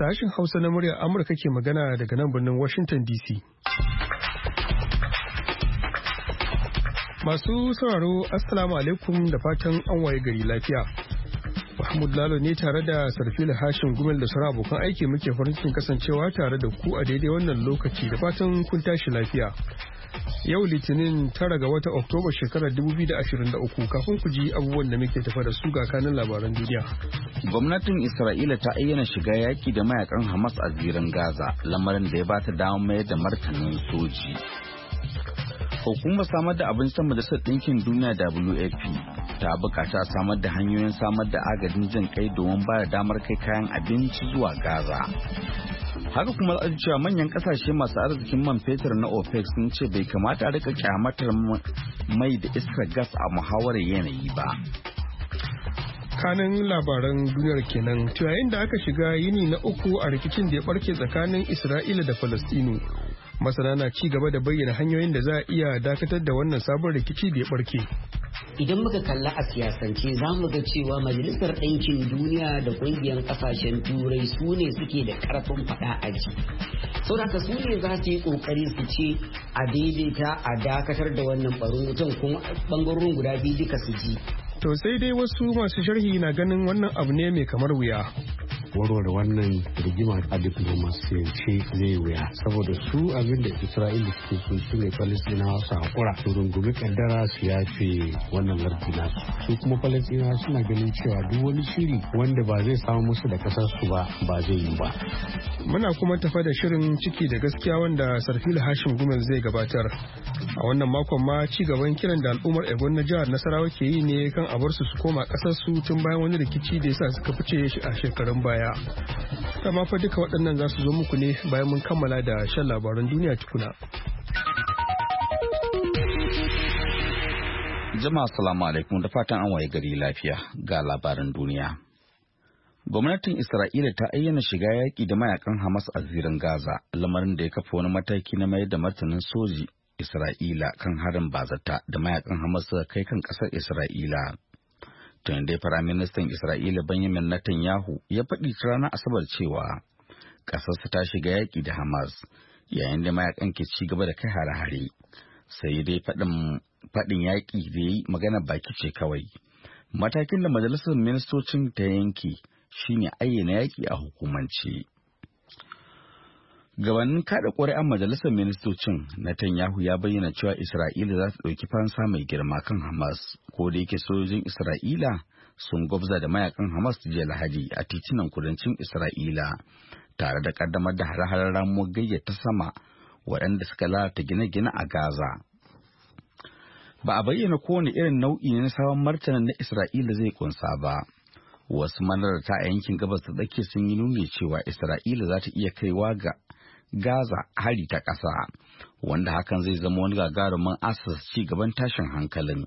Sashin Hausa na muryar Amurka ke magana daga nan birnin Washington DC. Masu sauraro, Assalamu alaikum da fatan an waye gari lafiya. Mahmud Lalo ne tare da Sarfila Hashim Gumel da sauran abokan aiki muke farin cikin kasancewa tare da ku a daidai wannan lokaci da fatan kun tashi lafiya. Yau Litinin 9 ga watan Oktoba shekarar 2023 kafin ku ji abubuwan da muke tafa da su ga kanin labaran duniya. Gwamnatin Isra'ila ta ayyana shiga yaki da mayakan Hamas a zirin Gaza, lamarin da ya bata damar mayar da martanin soji. Hukumar samar da abinci ta Majalisar Ɗinkin Duniya WFP ta bukata samar da hanyoyin samar da agajin jin kai domin ba da damar kai kayan abinci zuwa Gaza. Haka kuma cewa manyan kasashe masu arzikin man fetur na OPEC sun ce bai kamata a rika kyamatar mai da iskar gas a muhawarar yanayi ba. Kanin labaran duniyar kenan, yayin da aka shiga yini na uku a rikicin da ya barke tsakanin Isra'ila da Falastinu. Masana na ci gaba da bayyana hanyoyin da za a iya dakatar da wannan sabon rikici da ya barke. Idan muka kalla a siyasance za mu ga cewa Majalisar Ɗinkin Duniya da ƙungiyar ƙasashen Turai su ne suke da ƙarfin faɗa a ji. Saboda su ne za su yi ƙoƙari su ce a daidaita a dakatar da wannan ɓarin wutan kuma ɓangarorin guda biyu duka su ji. To sai dai wasu masu sharhi na ganin wannan abu ne mai kamar wuya. Warware wannan rigima a diplomasiyance zai wuya saboda su abin da Isra'ila suke so su ne Falastinawa su haƙura su rungumi kaddara su yafe wannan lardi nasu. Su kuma Falastinawa suna ganin cewa duk wani shiri wanda ba zai samu musu da kasar su ba zai yi ba. Muna kuma tafa da shirin ciki da gaskiya wanda Sarfila Hashim Gumel zai gabatar. A wannan makon ma ci gaban kiran da al'ummar Egon na jihar Nasarawa ke yi ne kan a bar su koma kasar su tun bayan wani rikici da yasa suka fice a shekarun baya. Kama fa duka waɗannan za su zo muku ne bayan mun kammala da shan labaran duniya tukuna. Jama'a salamu alaikum da fatan an waye gari lafiya ga labaran duniya. Gwamnatin Isra'ila ta ayyana shiga yaƙi da mayakan Hamas a zirin Gaza, lamarin da ya kafa wani mataki na mayar da martanin soji Isra'ila kan harin bazata da mayakan Hamas suka kai kan ƙasar Isra'ila. Tun dai Firaministan Isra'ila Benjamin Netanyahu ya faɗi ranar Asabar cewa ƙasarsa ta shiga yaƙi da Hamas yayin da mayakan ke ci gaba da kai hare-hare. Sai dai faɗin yaƙi da yi magana baki ce kawai. Matakin da Majalisar Ministocin ta yanke shine ayyana yaƙi a hukumance. Gabanin kada ƙuri'an Majalisar Ministocin, Netanyahu ya bayyana cewa Isra'ila za ta ɗauki fansa mai girma kan Hamas, ko da yake sojojin Isra'ila sun gwabza da mayakan Hamas jiya Lahadi a titunan kudancin Isra'ila, tare da ƙaddamar da hare-haren ramuwar gayya ta sama waɗanda suka lalata gine-gine a Gaza. Ba a bayyana kowane irin nau'i na sabon martanin na Isra'ila zai kunsa ba. Wasu manarta a yankin gabas ta tsakiya sun yi nuni cewa Isra'ila za ta iya kaiwa ga Gaza hari ta ƙasa, wanda hakan zai zama wani gagarumin asas ci gaban tashin hankalin.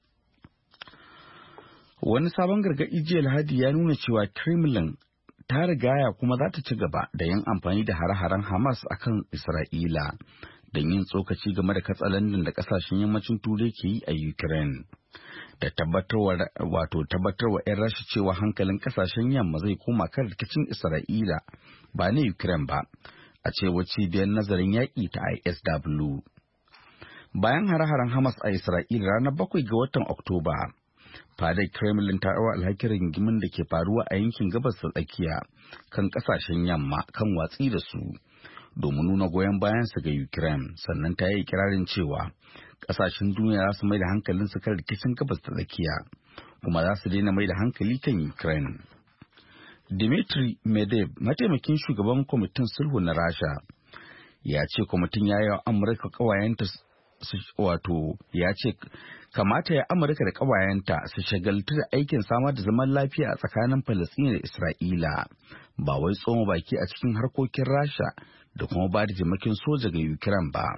Wani sabon gargaɗi jiya Lahadi ya nuna cewa Kremlin ta rigaya kuma za ta ci gaba da yin amfani da hare-haren Hamas akan Isra'ila don yin tsokaci game da katsalandan da ƙasashen yammacin Turai ke yi a Ukraine. Da tabbatarwa 'yan Rasha cewa hankalin ƙasashen yamma zai koma kan rikicin Isra'ila ba na Ukraine ba. A cewar cibiyar nazarin yaƙi ta ISW. Bayan hare-haren Hamas a Isra'ila ranar 7 ga watan Oktoba, fadar Kremlin ta ɗaura alhakin rigimin da ke faruwa a yankin gabas ta tsakiya kan ƙasashen yamma kan watsi da su, domin nuna goyon bayansu ga Ukraine, sannan ta yi ikirarin cewa ƙasashen duniya za su mai da hankalinsu kan rikicin gabas ta tsakiya, kuma za su daina mai da hankali kan Ukraine. Dmitry Medvedev, mataimakin shugaban kwamitin sulhu na Rasha, ya ce kwamitin ya yi wa Amurka ƙawayenta ya ce kamata ya Amurka da ƙawayenta su shagaltu da aikin samar da zaman lafiya a tsakanin Falasɗina da Isra'ila, ba wai tsoma baki a cikin harkokin Rasha da kuma ba da taimakon soja ga Ukraine ba.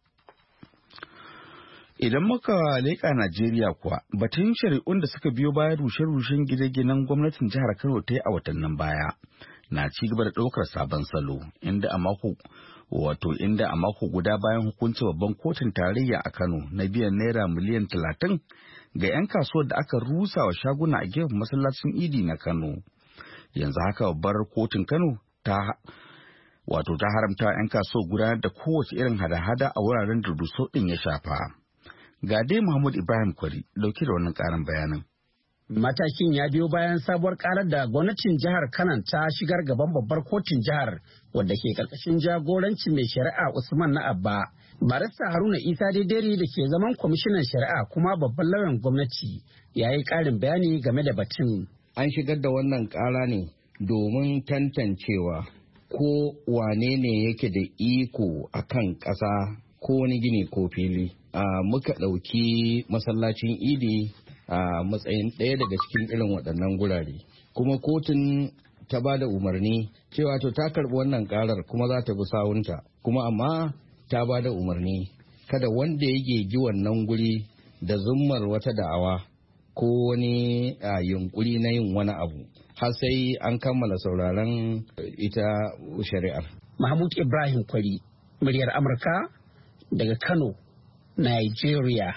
Idan muka leƙa Najeriya kuwa, batun shari'un da suka biyo bayan rushe-rushen gine-ginen gwamnatin jihar Kano ta yi a watannin baya na ci gaba da ɗaukar sabon salo, inda a mako guda bayan hukuncin babban kotun tarayya a Kano na biyan naira miliyan 30 ga 'yan kasuwar da aka rusa wa shaguna a gefen masallacin Idi na Kano. Yanzu haka babbar kotun Kano ta haramta 'yan kasuwa gudanar da kowace irin hada-hada a wuraren da rusau ɗin ya shafa. Ga dai Mahmud Ibrahim Kwari dauke da wannan ƙarin bayanin. Matakin ya biyo bayan sabuwar karar da gwamnatin jihar Kano ta shigar gaban babbar kotun jihar wadda ke karkashin jagorancin mai shari'a Usman na Abba. Barista Haruna Isa Daidari da ke zaman kwamishinan shari'a kuma babban lauyan gwamnati ya yi ƙarin bayani game da batun. An shigar da wannan ƙara ne domin tantancewa ko wane ne yake da iko a kan ƙasa ko wani gini ko fili. Muka ɗauki masallacin idi a matsayin ɗaya daga cikin irin waɗannan gurare. Kuma kotun ta ba da umarni cewa to ta karɓi wannan ƙarar kuma za ta bi sawunta. Kuma amma ta ba da umarni kada wanda ya gegi wannan guri da zummar wata da'awa ko wani yunkuri na yin wani abu har sai an kammala sauraron ita shari'ar. Mahmud Ibrahim Kwari, muryar Amurka daga Kano, Nigeria.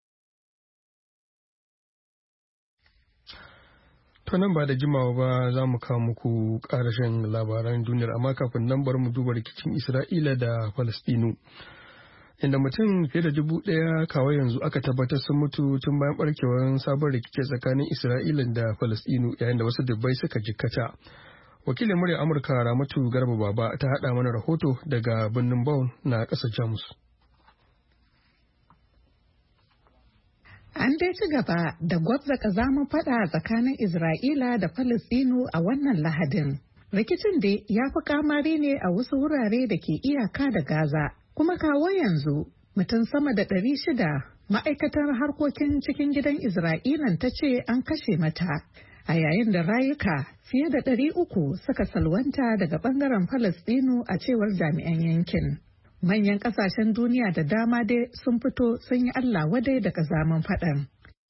To nan ba da jimawa ba za mu kawo muku ƙarashin labaran duniyar, amma kafin nan bari mu duba rikicin Isra'ila da Falastinu. Inda mutum fiye da 1,000 kawai yanzu aka tabbatar sun mutu tun bayan barkewar sabon rikici tsakanin Isra'ila da Falastinu, yayin da wasu dubbai suka jikkata. Wakilin muryar Amurka Ramatu Garba Baba ta haɗa mana rahoto daga birnin Bonn na ƙasar Jamus. An dai ci gaba da gwabza ƙazamin faɗa tsakanin Isra'ila da Falasɗinu a wannan Lahadin. Rikicin dai ya fi kamari ne a wasu wurare da ke iyaka da Gaza, kuma kawo yanzu mutum sama da 600 ma'aikatar harkokin cikin gidan Isra'ilan ta ce an kashe mata, a yayin da rayuka fiye da 300 suka salwanta daga ɓangaren Falasɗinu a cewar jami'an yankin. Manyan kasashen duniya da dama dai sun fito sun yi Allah wadai da kazaman faɗan.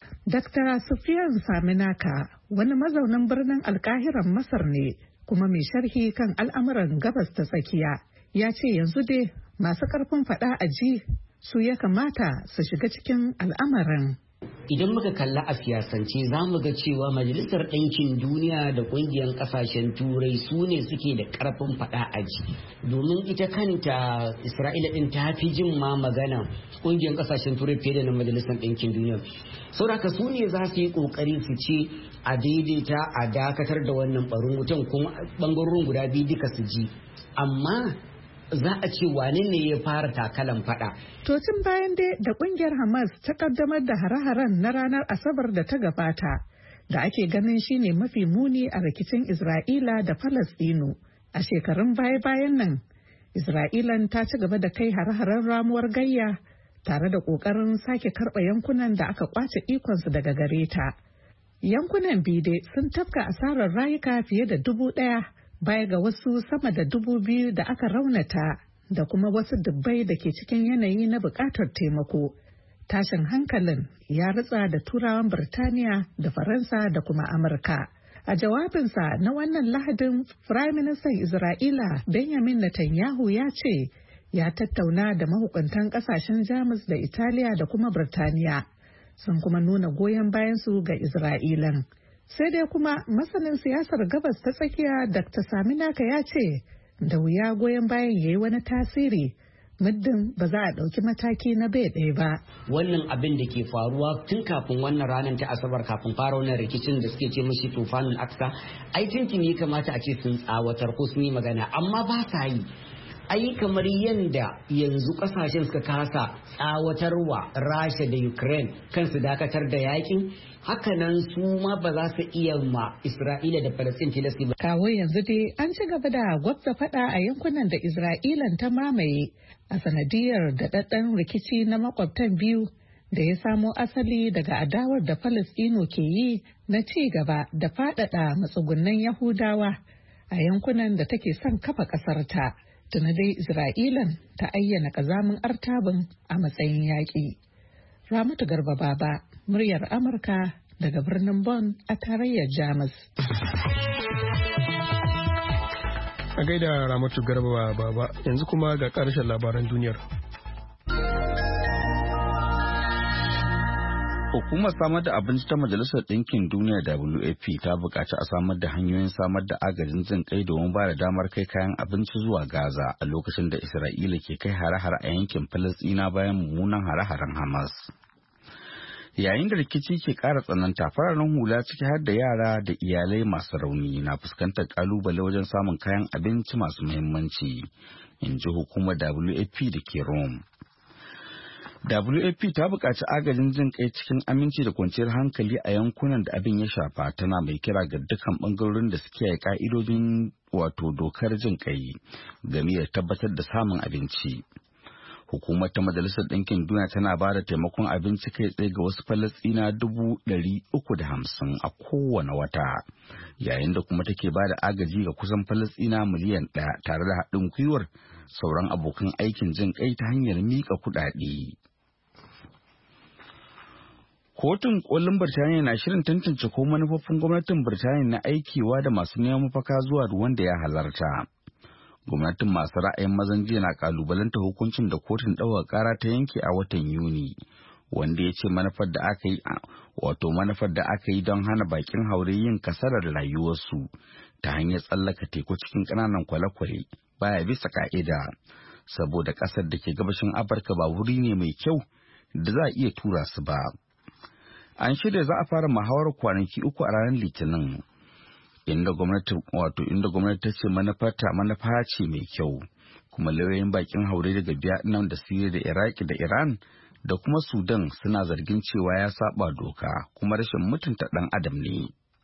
Dr. Sufyan Saminaka, wani mazaunin birnin Alkahiran Masar ne kuma mai sharhi kan al'amuran gabas ta tsakiya, ya ce yanzu dai masu ƙarfin faɗa a ji su ya kamata su shiga cikin al'amarin. Idan muka kalla a siyasance za mu ga cewa Majalisar Ɗinkin Duniya da ƙungiyar ƙasashen Turai su ne suke da ƙarfin faɗa a ji. Domin ita kanta Isra'ila ɗin ta fi jin ma magana ƙungiyar ƙasashen Turai fiye da na Majalisar Ɗinkin Duniya. Saboda su ne za su yi ƙoƙari su ce a daidaita a dakatar da wannan ɓarin wutan kuma ɓangarorin guda biyu duka su ji. Amma za a ce wane ne ya fara takalan fada. To tun bayan dai da kungiyar Hamas ta kaddamar da hare-haren na ranar Asabar da ta gabata, da ake ganin shine mafi muni a rikicin Isra'ila da Falasɗinu. A shekarun baya-bayan nan, Isra'ilan ta ci gaba da kai hare-haren ramuwar gayya tare da ƙoƙarin sake karɓa yankunan da aka ƙwace ikonsu daga gare ta. Yankunan bide sun tafka asarar rayuka fiye da 1,000 baya ga wasu sama da 2,000 da aka raunata da kuma wasu dubbai da ke cikin yanayi na buƙatar taimako. Tashin hankalin ya ritsa da turawan Birtaniya da Faransa da kuma Amurka. A jawabinsa na wannan Lahadin, Firaministan Isra'ila Benjamin Netanyahu ya ce ya tattauna da mahukuntan ƙasashen Jamus da Italiya da kuma Birtaniya, sun kuma nuna goyon bayansu ga Isra'ilan. Sai dai kuma masanin siyasar gabas ta tsakiya Dr. Saminaka ya ce da wuya goyon bayan ya yi wani tasiri muddin ba za a ɗauki mataki na bai ɗaya ba. Wannan abin da ke faruwa tun kafin wannan ranar ta Asabar, kafin fara wannan rikicin da suke ce mashi tufanin Aksa, ai tuntuni kamata a ce sun tsawatar ko sun yi magana, amma ba sa yi. Ai kamar yadda yanzu kasashen suka kasa tsawatarwa Rasha da Ukraine kansu dakatar da yakin, hakanan su ma ba za su iya ma Isra'ila da Palestine tilasi ba. Kawo yanzu dai an ci gaba da gwabza fada a yankunan da Isra'ilan ta mamaye a sanadiyar daɗaɗɗen rikici na makwabtan biyu da ya samo asali daga adawar da Falastino ke yi na ci gaba da faɗaɗa matsugunan Yahudawa a yankunan da take son kafa ƙasarta. Tuna dai Isra'ilan ta ayyana ƙazamin artabin a matsayin yaƙi. Ramatu Garba Baba, muryar Amurka daga birnin Bonn a tarayyar Jamus. A gaida Ramatu Garba Baba, yanzu kuma ga ƙarshen labaran duniyar. Hukumar samar da abinci ta Majalisar Ɗinkin Duniya WFP ta buƙaci a samar da hanyoyin samar da agajin jin kai domin ba da damar kai kayan abinci zuwa Gaza a lokacin da Isra'ila ke kai hare-hare a yankin Falasɗina bayan mummunan hare-haren Hamas. Yayin da rikici ke ƙara tsananta, fararen hula ciki har da yara da iyalai masu rauni na fuskantar ƙalubale wajen samun kayan abinci masu muhimmanci, in ji hukumar WFP da ke Rome. WFP ta buƙaci agajin jin kai cikin aminci da kwanciyar hankali a yankunan da abin ya shafa, tana mai kira ga dukkan ɓangarorin da suke yi ƙa'idodin dokar jin kai game da tabbatar da samun abinci. Hukumar ta Majalisar Ɗinkin Duniya tana ba da taimakon abinci kai tsaye ga wasu Falasɗina 350,000 a kowane wata, yayin da kuma take ba da agaji ga kusan Falasɗina miliyan 1 tare da haɗin gwiwar sauran abokan aikin jin kai ta hanyar miƙa kuɗaɗe. Kotun kolin Birtaniya na shirin tantance ko manufofin gwamnatin Birtaniya na aikewa da masu neman mafaka zuwa ruwan da ya halarta. Gwamnatin masu ra'ayin mazan jiya na kalubalanta hukuncin da kotun ɗaukar ƙara ta yanke a watan Yuni, wanda ya ce manufar da aka yi don hana bakin haure yin kasarar rayuwarsu ta hanyar tsallaka teku cikin ƙananan kwale-kwale baya bisa ka'ida, saboda ƙasar da ke gabashin Afirka ba wuri ne mai kyau da za a iya tura su ba. An shirya za a fara muhawarar kwanaki 3 a ranar Litinin, inda gwamnati ta ce manufa ce mai kyau, kuma lauyoyin bakin haure daga Vietnam da Syria da Iraki da Iran da kuma Sudan suna zargin cewa ya saba doka kuma rashin mutunta ɗan adam ne.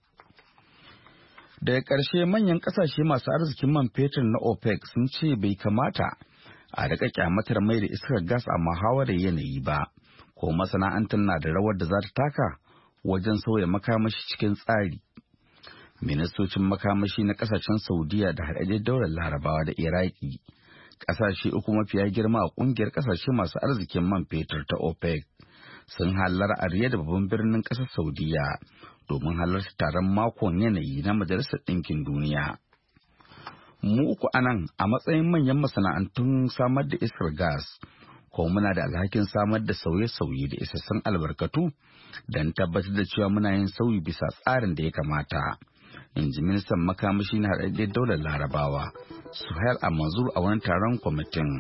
Daga ƙarshe, manyan ƙasashe masu arzikin man fetur na OPEC sun ce bai kamata a riƙa kyamatar mai da iskar gas a muhawarar yanayi ba, ko masana'antar na da rawar da za ta taka wajen sauya makamashi cikin tsari. Ministocin makamashi na kasashen Saudiya da haɗaɗɗen daular Larabawa da Iraki, ƙasashe 3 mafiya girma a ƙungiyar ƙasashe masu arzikin man fetur ta OPEC, sun hallara a Riyadh da babban birnin ƙasar Saudiya domin halarta taron makon yanayi na Majalisar Ɗinkin Duniya. Mu uku anan a matsayin manyan masana'antun samar da iskar gas, ko muna da alhakin samar da sauye-sauye da isassun albarkatu don tabbatar da cewa muna yin sauyi bisa tsarin da ya kamata, in ji ministan makamashi na haɗaɗɗen daular Larabawa Suhail Al-Manzur a wani taron kwamitin.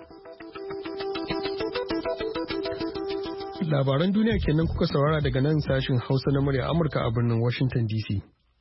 Labaran duniya kenan kuka saurara daga nan sashin Hausa na murya Amurka a birnin Washington DC.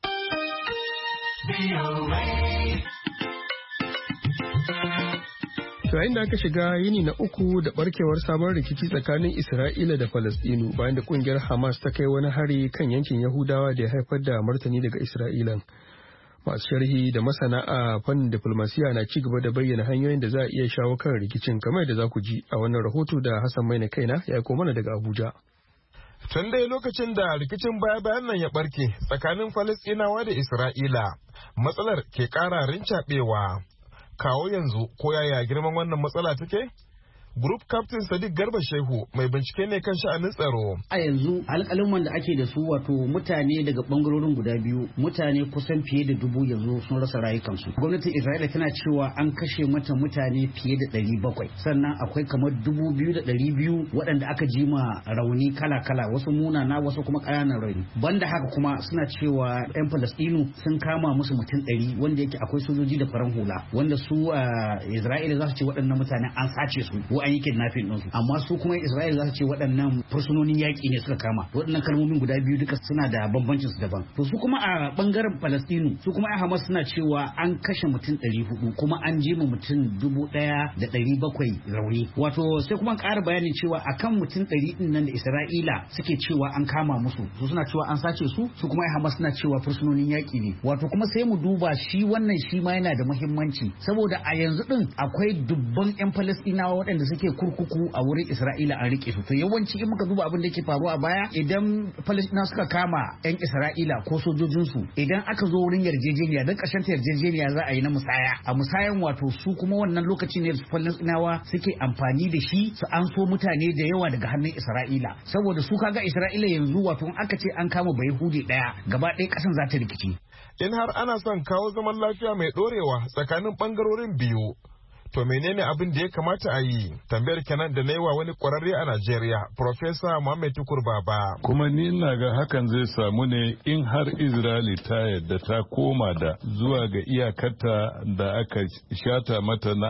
Yayin da aka shiga yini na 3 da barkewar sabon rikici tsakanin Isra'ila da Falasɗinu bayan da kungiyar Hamas ta kai wani hari kan yankin Yahudawa da ya haifar da martani daga Isra'ilan. Masu sharhi da masana a fannin diplomasiya na ci gaba da bayyana hanyoyin da za a iya shawo kan rikicin, kamar da za ku ji a wannan rahoto da Hassan Maina kaina ya aiko mana daga Abuja. Tun dai lokacin da rikicin baya-bayan nan ya barke tsakanin Falasɗinawa da Isra'ila, matsalar ke ƙara rincaɓewa. Kawo yanzu ko yaya girman wannan matsala take? Group Captain Sadiq Garba Shehu mai bincike ne kan sha'anin tsaro. A yanzu alƙalin da ake da su wato mutane daga bangarorin guda biyu, mutane kusan fiye da 1000 yanzu sun rasa rayukansu. Gwamnatin Isra'ila tana cewa an kashe mata mutane fiye da 700. Sannan akwai kamar 2200 waɗanda aka ji ma rauni kala-kala, wasu munana wasu kuma ƙananan rauni. Banda haka kuma suna cewa 'yan Falastinu sun kama musu mutum 100 wanda yake akwai sojoji da faran hula, wanda su Isra'ila za su ce waɗannan mutane an sace su. An yi kidnapping ɗinsu, amma su kuma Isra'ila za su ce waɗannan fursunonin yaƙi ne suka kama. Waɗannan kalmomin guda biyu duka suna da bambancin su daban. To su kuma a bangaren Falastinu, su kuma Hamas suna cewa an kashe mutum 400 kuma an jima mutum 1700 rauni. Wato sai kuma ƙara bayanin cewa akan mutum 100 ɗin nan da Isra'ila suke cewa an kama musu, su suna cewa an sace su kuma Hamas suna cewa fursunonin yaƙi ne. Wato kuma sai mu duba shi wannan shi ma yana da muhimmanci saboda a yanzu ɗin akwai dubban 'yan Falastinawa waɗanda suke kurkuku a wurin Isra'ila an rike su. To yawanci in muka duba abin da yake faruwa a baya, idan Falasɗinawa suka kama 'yan Isra'ila ko sojojinsu, idan aka zo wurin yarjejeniya don ƙarshen ta yarjejeniya za a yi na musaya. A musayan wato su kuma wannan lokaci ne Falasɗinawa suke amfani da shi su an so mutane da yawa daga hannun Isra'ila. Saboda su kaga Isra'ila yanzu wato in aka ce an kama Bayahudi ɗaya, gaba ɗaya ƙasan za ta rikici. In har ana son kawo zaman lafiya mai ɗorewa tsakanin ɓangarorin biyu, To menene abin da ya kamata a yi? Tambayar kenan da na yi wa wani kwararre a Najeriya, Profesa Muhammad Tukur Baba. Kuma ni ina ga hakan zai samu ne in har Isra'ila ta yadda ta koma da zuwa ga iyakarta da aka shata mata na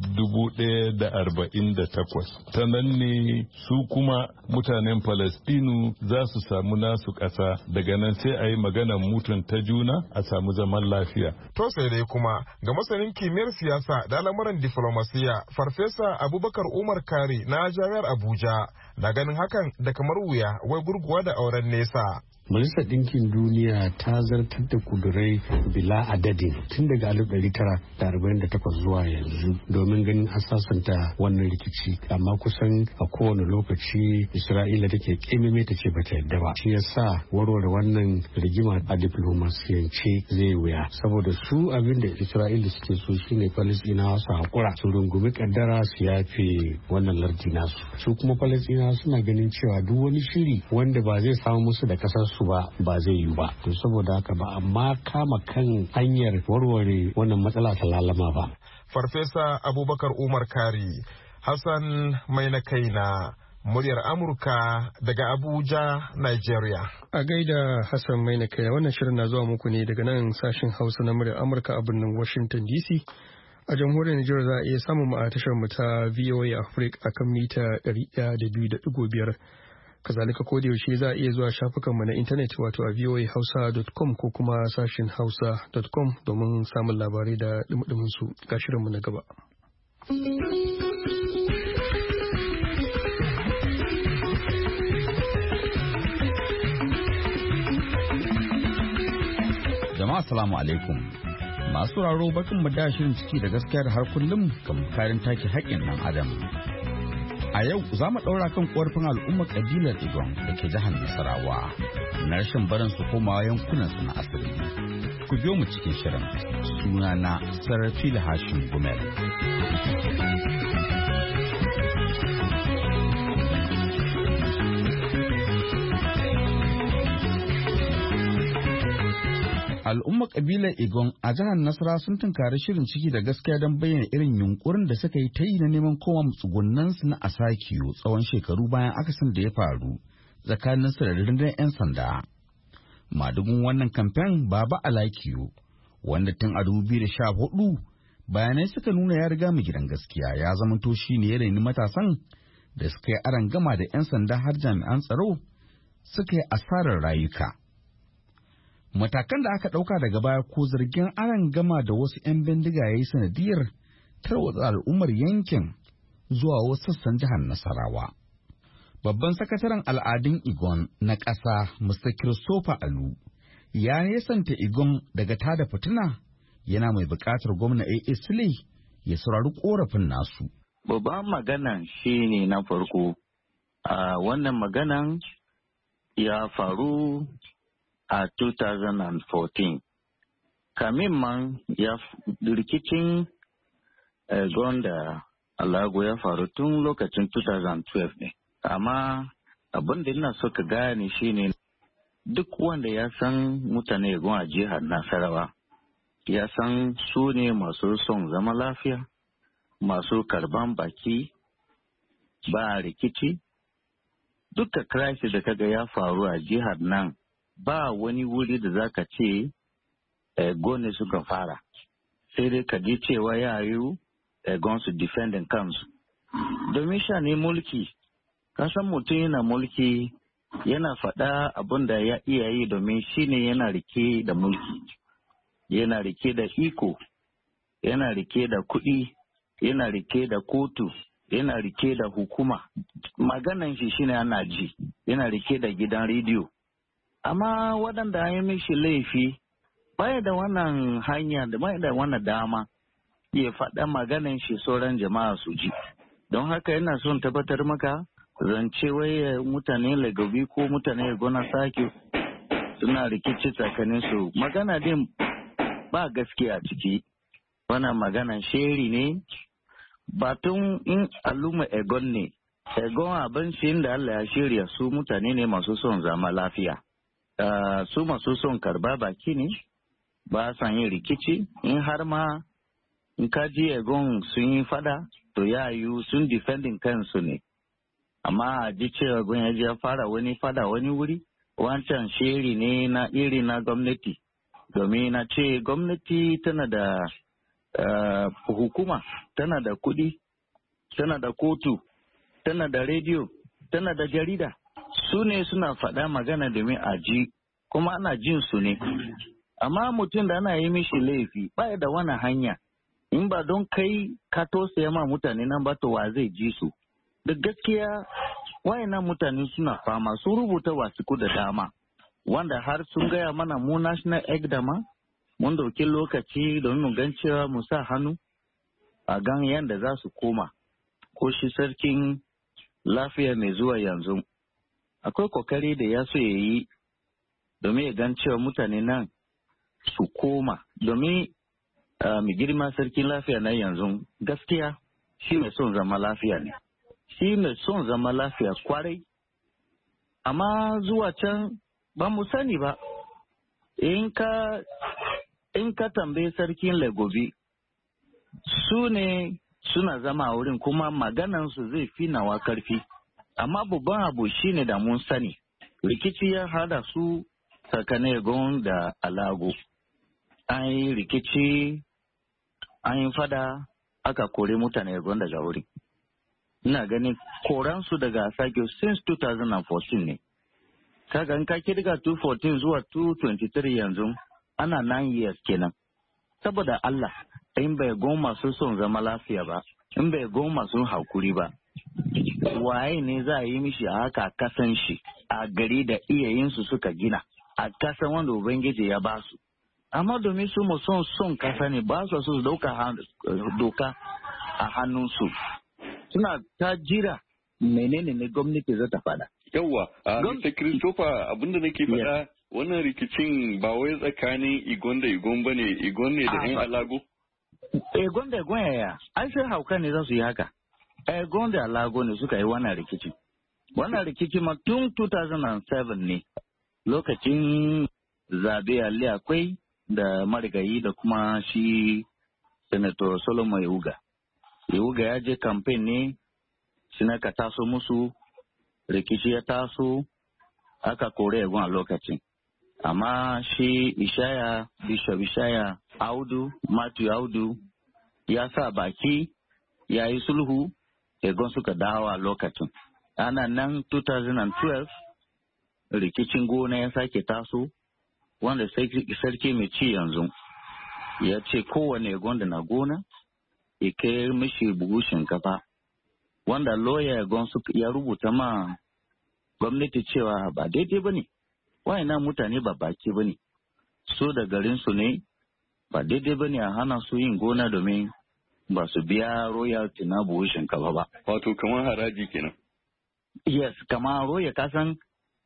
1948. Ta nan ne su kuma mutanen Falastinu za su samu nasu ƙasa, daga nan sai a yi maganar mutunta juna a samu zaman lafiya. To sai dai kuma ga masanin kimiyyar siyasa da al'amuran diflomasiya Farfesa Abubakar Umar Kari na Jami'ar Abuja na ganin hakan da kamar wuya wai gurguwa da auren nesa. Majalisar Ɗinkin Duniya ta zartar da kudurai bila adadin tun daga 1948 zuwa yanzu domin ganin an sasanta wannan rikici, amma kusan a kowane lokaci Isra'ila take kimime ta ce bata yadda ba. Shi yasa warware wannan rigima a diplomasiyance zai wuya, saboda su abin da Isra'ila suke so shine Falastinawa su hakura su rungumi kaddara su yafe wannan lardi nasu. Su kuma Falastinawa suna ganin cewa duk wani shiri wanda ba zai samu musu da kasar su ba zai yi ba. To saboda haka ba amma kama kan hanyar warware wannan matsala ta lalama ba. Farfesa Abubakar Umar Kari, Hassan mai na kaina, muryar Amurka daga Abuja, Nigeria. A gaida Hassan mai na kaina, wannan shirin na zuwa muku ne daga nan sashen Hausa na muryar Amurka a birnin Washington DC. A jamhuriyar Nijar za a iya samun mu a tashar mu ta VOA Africa akan mita 102.5. Kazalika yaushe za a iya zuwa shafukanmu na intanet wato a voahausa.com ko kuma sashin hausa.com domin samun labarai da dumudumin su. Ga shirinmu na gaba. Jama'a assalamu alaikum. Masu raro bakin mu da shirin ciki da gaskiya da har kullum kan karin take haƙƙin ɗan adam. A yau za mu ɗaura kan ƙorafin al'ummar ƙabilar Igon da ke jihar Nasarawa na rashin barin su komawa yankunan su na asali. Ku biyo mu cikin shirin. Suna na Sarfil Hashim Gumel. Al'ummar ƙabilar Igon a jihar Nasara sun tunkari shirin ciki da gaskiya don bayyana irin yunkurin da suka yi ta yi na neman koma matsugunansu na Asakiyo tsawon shekaru bayan akasin da ya faru tsakanin su da rundunar 'yan sanda. Madugun wannan kamfen Baba Alakiyo, wanda tun a 2014 bayanai suka nuna ya riga mu gidan gaskiya, ya zamanto shi ne ya raini matasan da suka yi arangama da 'yan sanda har jami'an tsaro suka yi asarar rayuka. Matakan da aka ɗauka daga baya ko zargin arangama da wasu 'yan bindiga ya yi sanadiyar tarwatsa al'ummar yankin zuwa wasu sassan jihar Nasarawa. Babban sakataren al'adun Igon na ƙasa, Mr. Christopher Alu, ya nesanta Igon daga tada fitina, yana mai buƙatar gwamna A.A. Sule ya saurari ƙorafin nasu. Babban maganan shi ne na farko, wannan maganan ya faru a 2014. Kamin man rikicin Gonda Alago ya faru tun lokacin 2012 ne. Amma abin da ina so ka gane shine duk wanda ya san mutane gon a jihar Nasarawa ya san su ne masu son zama lafiya, masu karban baki, ba rikici. Duka crisis da kaga ya faru a jihar nan ba wani wuri da zaka ce gone suka fara, sai dai ka ji cewa ya yi gon su defending kansu. Domin sha ne mulki, kasan mutum yana mulki yana faɗa abin da ya iya yi domin shi ne yana rike da mulki, yana rike da iko, yana rike da kuɗi, yana rike da kotu, yana rike da hukuma. Maganan shi shine ana ji, yana rike da gidan rediyo. Amma waɗanda an yi mishi laifi baya da wannan hanya da baya da wannan dama ya faɗa maganan shi sauran jama'a su ji. Don haka yana son tabbatar maka zance wai mutane Lagabi ko mutane Gona Sake suna rikici tsakanin su. Magana din ba gaskiya ciki. Wannan maganan sheri ne. Batun in al'umma Egon ne. Egon abin shi da Allah ya shirya su mutane ne masu son zama lafiya. Su masu son karba baki ne, ba san yin rikici, in har ma in ka ji Egon sun yi fada to ya yiwu sun defending kansu ne, amma a ji cewa Egon ya je ya fara wani fada wani wuri, wancan shiri ne na iri na gwamnati, domin na ce gwamnati tana da hukuma, tana da kuɗi, tana da kotu, tana da rediyo, tana da jarida, su ne suna faɗa magana domin a ji, kuma ana jin su ne. Amma mutum da ana yi mishi laifi ba da wani hanya, in ba don kai ka tausaya ma mutane nan ba to wa zai ji su. Da gaskiya wayannan mutane suna fama, sun rubuta wasiku da dama, wanda har sun gaya mana mu National Exdama, mun dauki lokaci domin mu gan cewa mu sa hannu a gan yadda za su koma, ko shi sarkin lafiya mai zuwa yanzu. Akwai kokari da ya so ya yi domin ya gan cewa mutane nan su koma, domin mai girma sarkin lafiya na yanzu gaskiya shi mai son zama lafiya ne, shi mai son zama lafiya kwarai, amma zuwa can ba mu sani ba. In ka tambaye sarkin Legobi, su ne suna zama a wurin kuma maganansu zai fi nawa karfi, amma babban abu shine da mun sani rikici ya hada su tsakanin Egon da Alago. An yi rikici, an yi fada, aka kore mutane Egon daga wuri. Ina ganin koransu daga Asake since 2014 ne. Kaga in ka kirga 2014 zuwa 2023 yanzu ana 9 years kenan. Saboda Allah, in bai gon masu son zama lafiya ba, in bai gon masu hakuri ba, waye ne za a yi mishi a haka kasan shi a gari da iyayensu suka gina, a kasan wanda Ubangiji ya ba su. Amma domin su mu son kasa ne, ba su dauka doka a hannunsu. Suna ta jira menene ne gwamnati za ta fada. Yawwa, Mr. Christopher, abinda nake faɗa, wannan rikicin ba wai tsakanin Igon da Igon ba ne, Igon ne da ‘yan Alago? Egon da Egon yaya, ai sai hauka ne za su yi haka. Egon da Alago ne suka yi wannan rikici. Wannan rikici ma tun 2007 ne, lokacin zabe Ali akwai da marigayi da kuma shi Senator Solomon Iwuga. Iwuga ya je kamfen ne, sinaka taso musu, rikici ya taso, aka kore Egon a lokacin. Amma shi Bishop Ishaya Audu, Matthew Audu, ya sa baki, ya yi sulhu, Egon suka dawo a lokacin. Ana nan 2012, rikicin gona ya sake taso, wanda sarki mai ci yanzu, ya ce kowane Egon da na gona, ya kai mishi buhu shinkafa. Wanda lawyer Egon ya rubuta ma gwamnati cewa ba daidai ba ne, wayannan mutane ba baki ba ne, so da garinsu ne, ba daidai ba ne a hana su yin gona domin ba su biya royalty na buhu shinkafa ba. Wato kamar haraji kenan. Yes, kamar royal kasan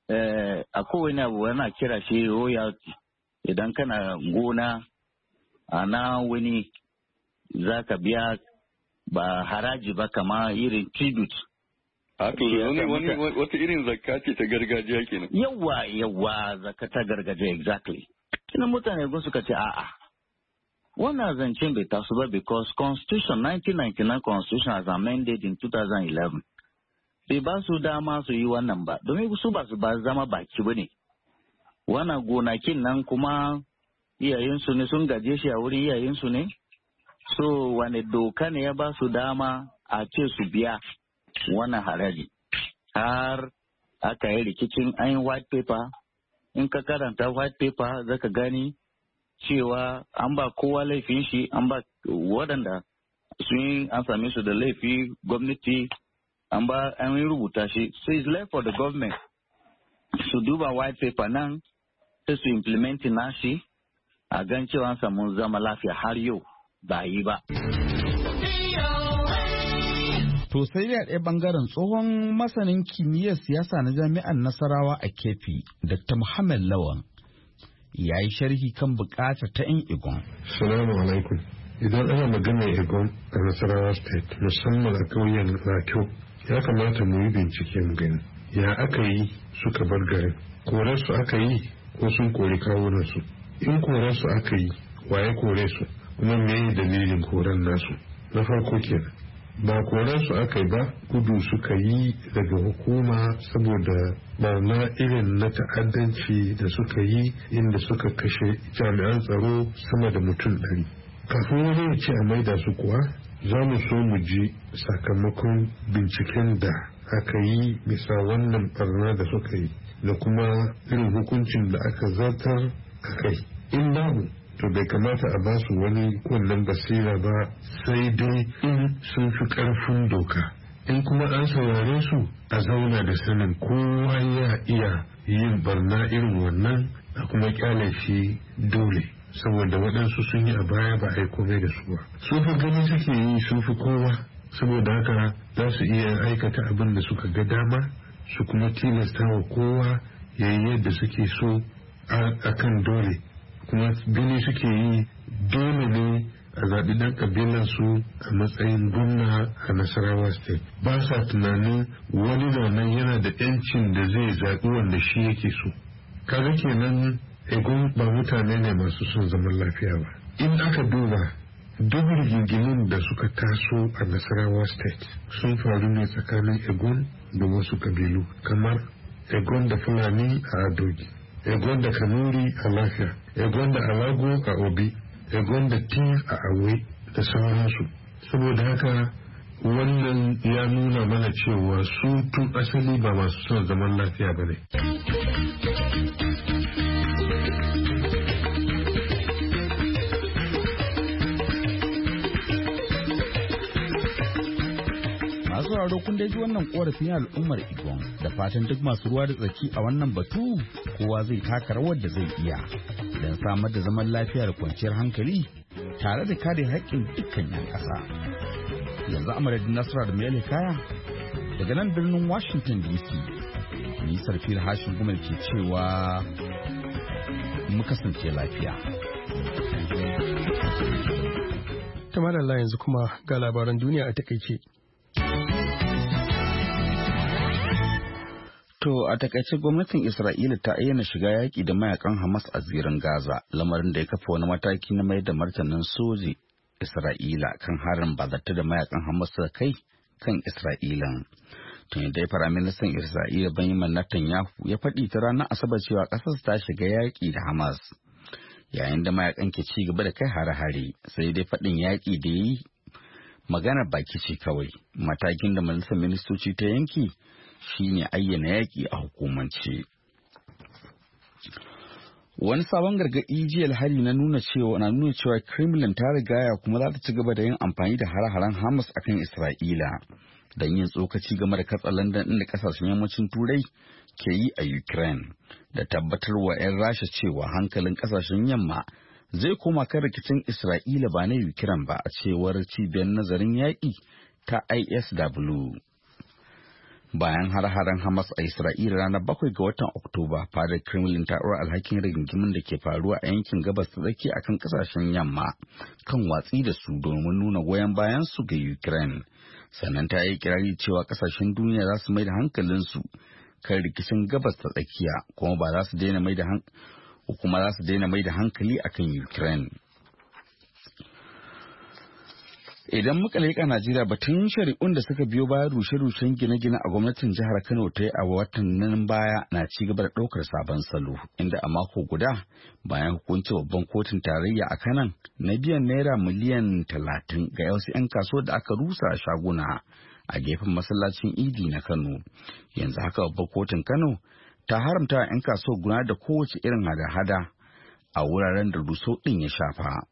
a kowane abu yana kira shi royalty. Idan kana gona a na wani za ka biya ba haraji ba kama irin tribute. Haka wata irin zakka ce ta gargajiya kenan. Yawwa zakka ta gargajiya exactly. Kina mutane gun suka ce a'a. Wannan zancen bai taso ba because Constitution 1999 Constitution as amended in 2011. Bai ba su dama su yi wannan ba, domin su ba zama baki ba ne. Wannan gonakin nan kuma iyayensu ne sun gaje shi a wurin iyayensu ne. So wane doka ne ya ba su dama a ce su biya wannan haraji. Har aka yi rikicin an yi white paper, in ka karanta white paper zaka gani cewa an ba kowa laifin shi, an ba waɗanda sun an same su da laifi gwamnati an yi rubuta shi. So it's left for the government su duba white paper nan sai su implementing nashi a gan cewa an samu zama lafiya har yau ba yi ba. To sai da ɗaya ɓangaren tsohon masanin kimiyyar siyasa na jami'ar Nasarawa a Kefi, Dr. Muhammad Lawan, ya yi sharhi kan buƙatar ta 'yan Igon. Salamu alaikum. Idan ana magana Igon a Nasarawa State, musamman a ƙauyen Lakyau, ya kamata mu yi bincike mu gani. Ya aka yi suka bar garin? Korarsu aka yi ko sun kori kawunansu? In korarsu aka yi, waye kore su? kuma me dalilin koran nasu. Na farko kenan ba koran su aka yi ba, gudu suka yi daga hukuma saboda barna irin na ta'addanci da suka yi inda suka kashe jami'an tsaro sama da mutum 100. Kafin wani ya ce a maida su kuwa, za mu so mu ji sakamakon binciken da aka yi bisa wannan barna da suka yi da kuma irin hukuncin da aka zartar a kai. In babu, to bai kamata a ba su wani wannan basira ba, sai dai in sun fi ƙarfin doka. In kuma an saurare su, a zauna da sanin kowa ya iya yin barna irin wannan, a kuma kyale shi dole. Saboda waɗansu sun yi a baya ba a yi komai da su ba. Su fi gani suke yi sun fi kowa, saboda haka za su iya aikata abin da suka ga dama, su kuma tilasta wa kowa ya yi yadda suke so a kan dole. Kuma gani suke yi dole ne a zaɓi ɗan ƙabilansu a matsayin gwamna a Nasarawa State. Ba sa tunanin wani na nan yana da 'yancin da zai zaɓi wanda shi yake so. Kaga kenan Egon ba mutane ne masu son zaman lafiya ba. In aka duba duk rigingimin da suka taso a Nasarawa State sun faru ne tsakanin Egon da wasu kabilu, kamar Egon da Fulani a Adogi, Egon da Kanuri a Lafiya, Egon da Alago a Obi, Egon da Tiv a Awe da sauransu. Saboda haka wannan ya nuna mana cewa su tun asali ba masu son zaman lafiya ba ne. Masu sauraro kun dai ji wannan korafin al'ummar Igon, da fatan duk masu ruwa da tsaki a wannan batu kowa zai taka rawar da zai iya don samar da zaman lafiya da kwanciyar hankali tare da kare haƙƙin dukkan 'yan ƙasa. Yanzu a madadin Nasara da Mai Kaya daga nan birnin Washington DC, ni Sarfil Hashin Gumel ke cewa mu kasance lafiya. Tamar Allah yanzu kuma ga labaran duniya a takaice. To a takaice gwamnatin Isra'ila ta ayyana shiga yaƙi da mayakan Hamas a zirin Gaza, lamarin da ya kafa wani mataki na mai da martanin soji Isra'ila kan harin bazata da mayakan Hamas suka kai kan Isra'ilan. Tun da Firaministan Isra'ila Benjamin Netanyahu ya faɗi ta ranar Asabar cewa ƙasar ta shiga yaƙi da Hamas. Yayin da mayakan ke ci gaba da kai hare-hare, sai dai faɗin yaƙi da yi magana baki ce kawai. Matakin da majalisar ministoci ta yanki shine ayyana yaƙi a hukumance. Wani sabon gargaɗi jiya Alhari na nuna cewa Kremlin ta rigaya kuma za ta ci gaba da yin amfani da hare-haren Hamas akan Isra'ila don yin tsokaci game da katsalandan inda kasashen yammacin Turai ke yi a Ukraine, da tabbatarwa 'yan Rasha cewa hankalin kasashen yamma zai koma kan rikicin Isra'ila ba na Ukraine ba, a cewar cibiyar nazarin yaƙi ta ISW. Bayan har-haren Hamas a Isra'ila ranar 7 ga watan Oktoba, fadar Kremlin ta ɗora alhakin rigingimin da ke faruwa a yankin gabas ta tsakiya akan kasashen yamma kan watsi da su domin nuna goyon bayan su ga Ukraine. Sannan ta yi kirari cewa kasashen duniya za su mai da hankalinsu kan rikicin gabas ta tsakiya kuma za su daina mai da hankali akan Ukraine. Idan muka leƙa Najeriya, batun shari'un da suka biyo bayan rushe-rushen gine-gine a gwamnatin jihar Kano ta yi a watannin baya na ci gaba da ɗaukar sabon salo, inda a mako guda bayan hukunci babban kotun tarayya a Kanan na biyan naira miliyan 30 ga wasu 'yan kasuwar da aka rusa shaguna a gefen masallacin Idi na Kano. Yanzu haka babban kotun Kano ta haramta wa 'yan kasuwar gudanar da kowace irin hada-hada a wuraren da rusau ɗin ya shafa.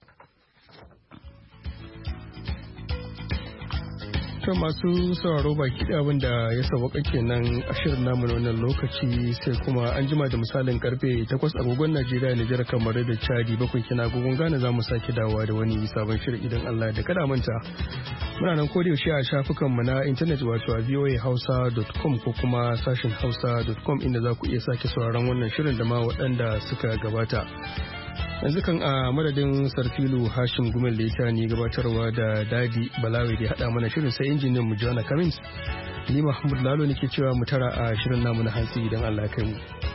To masu sauraro baki da abin da ya sauwaka kenan a shirin namu na wannan lokaci, sai kuma an jima da misalin karfe 8 agogon Najeriya, Nijar, kamar da Chadi 7 kina agogon Ghana za mu sake dawowa da wani sabon shirin idan Allah da kada manta. Muna nan ko da yaushe a shafukan mu na intanet wato a voahausa.com ko kuma sashin hausa.com inda za ku iya sake sauraron wannan shirin da ma waɗanda suka gabata. Yanzu kan a madadin Sarfilu Hashim Gumel da ya ni gabatarwa da Dadi Balawi da ya haɗa mana shirin, sai injiniyan mu Jona Cummins, ni Mahmud Lalo nake cewa mu tara a shirin namu na hantsi idan Allah ya kai mu.